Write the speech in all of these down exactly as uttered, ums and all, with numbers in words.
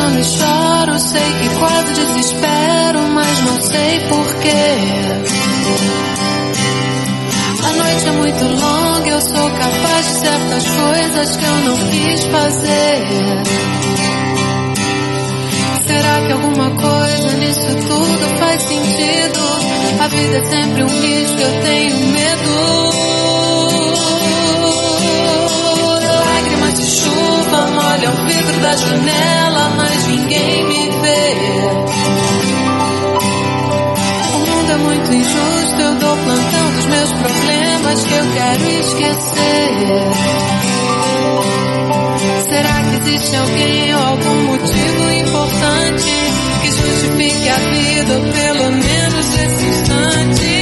sono e choro, sei que quase desespero, mas não sei porquê. A noite é muito longa, eu sou capaz de certas coisas que eu não quis fazer. Será que alguma coisa nisso tudo faz sentido? A vida é sempre um risco, eu tenho medo. Lágrimas de chuva molham o vidro da janela, mas ninguém me vê. O mundo é muito injusto, eu dou plantão dos meus problemas que eu quero esquecer. Será que existe alguém ou algum motivo importante que justifique a vida, ou pelo menos esse instante?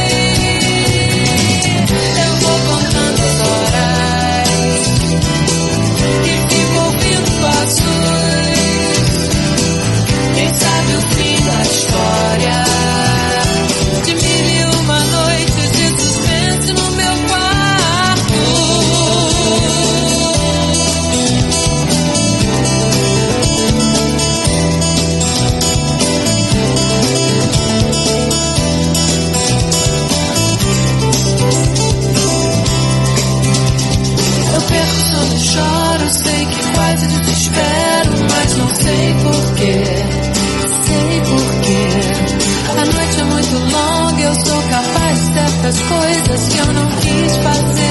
Eu vou contando as horas e fico ouvindo passos. Quem sabe o fim da história de mil e uma noites de suspense no meu quarto. Eu perco o sono e choro, sei que quase desespero, mas não sei porquê. Sei porquê. A noite é muito longa, eu sou capaz de certas coisas que eu não quis fazer.